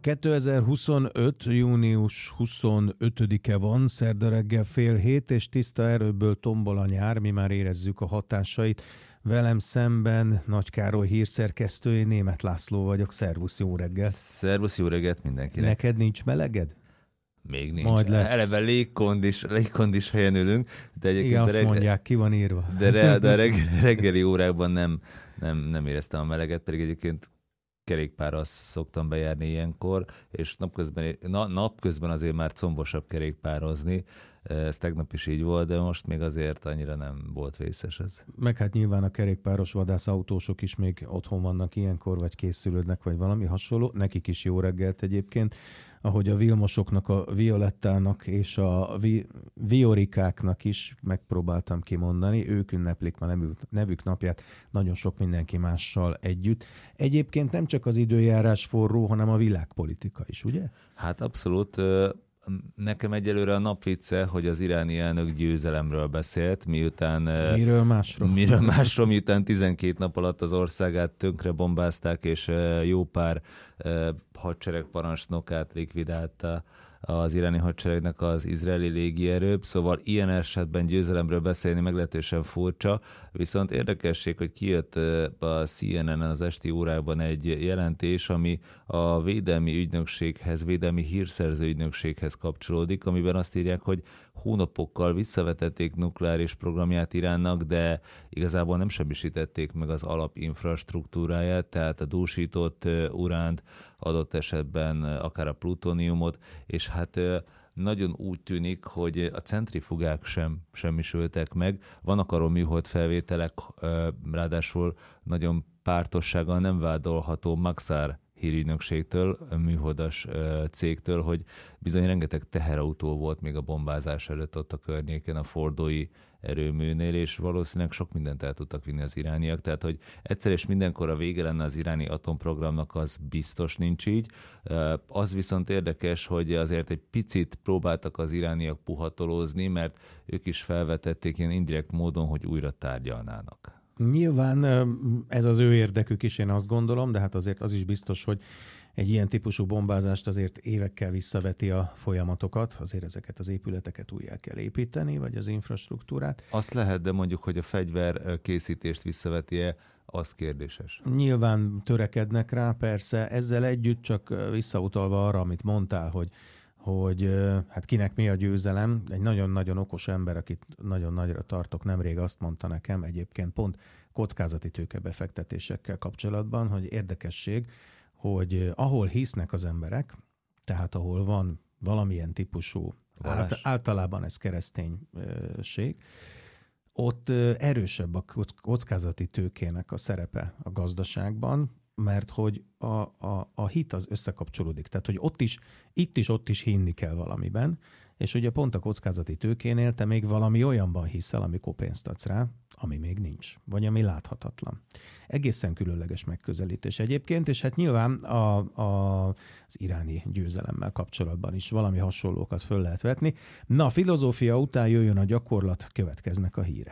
2025. június 25-e van, szerda reggel 6:30, és tiszta erőből tombol a nyár, mi már érezzük a hatásait. Velem szemben Nagy Károly hírszerkesztő, én Németh László vagyok. Szervusz, jó reggel! Szervusz, jó reggelt mindenkinek! Neked nincs meleged? Még nincs. Majd lesz. Eleve légkondis helyen ülünk. De igen, azt mondják, ki van írva. De a reggeli órákban nem éreztem a meleget, pedig egyébként kerékpárral szoktam bejárni ilyenkor, és napközben azért már combosabb kerékpározni. Ez tegnap is így volt, de most még azért annyira nem volt vészes ez. Meg hát nyilván a kerékpáros vadászautósok is még otthon vannak ilyenkor, vagy készülődnek, vagy valami hasonló. Nekik is jó reggelt egyébként. Ahogy a Vilmosoknak, a Violettának és a Viorikáknak is megpróbáltam kimondani, ők ünneplik ma nevük napját nagyon sok mindenki mással együtt. Egyébként nem csak az időjárás forró, hanem a világpolitika is, ugye? Hát abszolút. Nekem egyelőre a napvicce, hogy az iráni elnök győzelemről beszélt, miután... Miről másról? Miután 12 nap alatt az országát tönkre bombázták, és jó pár hadseregparancsnokát likvidálta az iráni hadseregnek az izraeli légierő, szóval ilyen esetben győzelemről beszélni meglehetősen furcsa, viszont érdekesség, hogy kijött a CNN-en az esti órákban egy jelentés, ami a védelmi ügynökséghez, védelmi hírszerző ügynökséghez kapcsolódik, amiben azt írják, hogy hónapokkal visszavetették nukleáris programját Iránnak, de igazából nem semmisítették meg az alapinfrastruktúráját, tehát a dúsított uránt, adott esetben akár a plutóniumot, és hát nagyon úgy tűnik, hogy a centrifugák sem semmisültek meg. Vannak arról műhold felvételek, ráadásul nagyon pártossággal nem vádolható Maxar hírügynökségtől, műholdas cégtől, hogy bizony rengeteg teherautó volt még a bombázás előtt ott a környéken, a fordói erőműnél, és valószínűleg sok mindent el tudtak vinni az irániak, tehát hogy egyszer és mindenkor a vége lenne az iráni atomprogramnak, az biztos nincs így. Az viszont érdekes, hogy azért egy picit próbáltak az irániak puhatolózni, mert ők is felvetették ilyen indirekt módon, hogy újra tárgyalnának. Nyilván ez az ő érdekük is, én azt gondolom, de hát azért az is biztos, hogy egy ilyen típusú bombázást azért évekkel visszaveti a folyamatokat, azért ezeket az épületeket újjá kell építeni, vagy az infrastruktúrát. Azt lehet, de mondjuk, hogy a fegyver készítést visszaveti-e, az kérdéses. Nyilván törekednek rá, persze, ezzel együtt csak visszautalva arra, amit mondtál, hogy hát kinek mi a győzelem. Egy nagyon-nagyon okos ember, akit nagyon nagyra tartok, nemrég azt mondta nekem egyébként pont kockázati tőkebefektetésekkel kapcsolatban, hogy érdekesség, hogy ahol hisznek az emberek, tehát ahol van valamilyen típusú, általában ez kereszténység, ott erősebb a kockázati tőkének a szerepe a gazdaságban, mert hogy a hit az összekapcsolódik. Tehát, hogy ott is hinni kell valamiben, és ugye pont a kockázati tőkénél te még valami olyanban hiszel, amikor pénzt adsz rá, ami még nincs, vagy ami láthatatlan. Egészen különleges megközelítés egyébként, és hát nyilván az iráni győzelemmel kapcsolatban is valami hasonlókat föl lehet vetni. Na, a filozófia után jöjjön a gyakorlat, következnek a hírek.